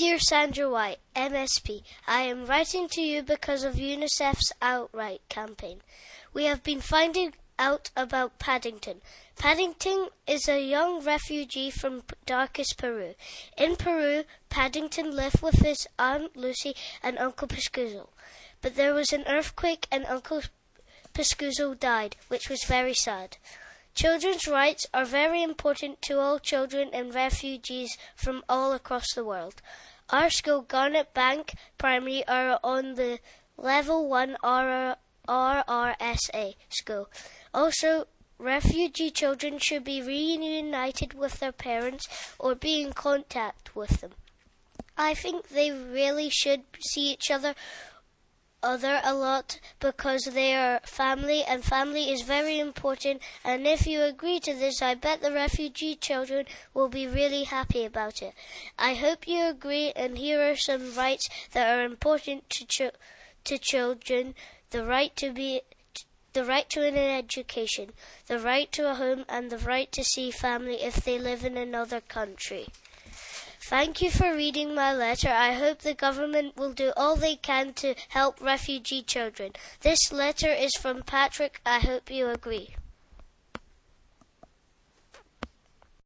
Dear Sandra White, MSP, I am writing to you because of UNICEF's Outright campaign. We have been finding out about Paddington. Paddington is a young refugee from darkest Peru. In Peru, Paddington lived with his Aunt Lucy and Uncle Pescuzzo. But there was an earthquake and Uncle Pescuzzo died, which was very sad. Children's rights are very important to all children and refugees from all across the world. Our school, Garnet Bank Primary, are on the Level 1 RRSA school. Also, refugee children should be reunited with their parents or be in contact with them. I think they really should see each other a lot because they are family and family is very important, and if you agree to this, I bet the refugee children will be really happy about it. I hope you agree, and here are some rights that are important to children: the right to an education, the right to a home, and the right to see family if they live in another country. Thank you for reading my letter. I hope the government will do all they can to help refugee children. This letter is from Patrick. I hope you agree.